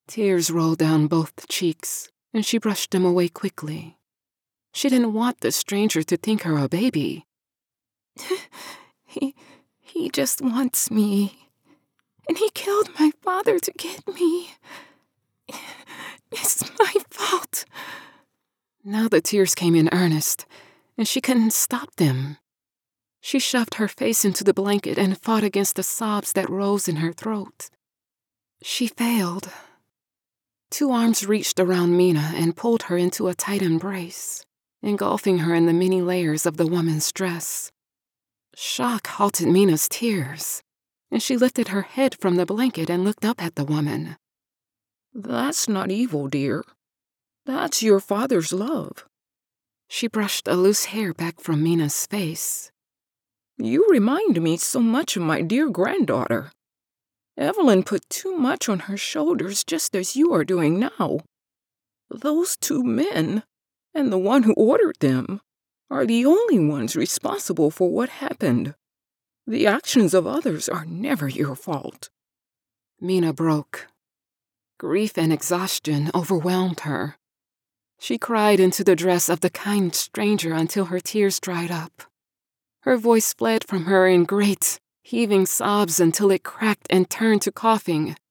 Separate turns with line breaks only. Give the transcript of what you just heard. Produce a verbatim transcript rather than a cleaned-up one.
Tears rolled down both cheeks, and she brushed them away quickly. She didn't want the stranger to think her a baby. he, he just wants me. And he killed my father to get me. It's my fault. Now the tears came in earnest, and she couldn't stop them. She shoved her face into the blanket and fought against the sobs that rose in her throat. She failed. Two arms reached around Mina and pulled her into a tight embrace, engulfing her in the many layers of the woman's dress. Shock halted Mina's tears, and she lifted her head from the blanket and looked up at the woman.
That's not evil, dear. That's your father's love.
She brushed a loose hair back from Mina's face.
You remind me so much of my dear granddaughter. Evelyn put too much on her shoulders just as you are doing now. Those two men, and the one who ordered them, are the only ones responsible for what happened. The actions of others are never your fault.
Mina broke. Grief and exhaustion overwhelmed her. She cried into the dress of the kind stranger until her tears dried up. Her voice fled from her in great, heaving sobs until it cracked and turned to coughing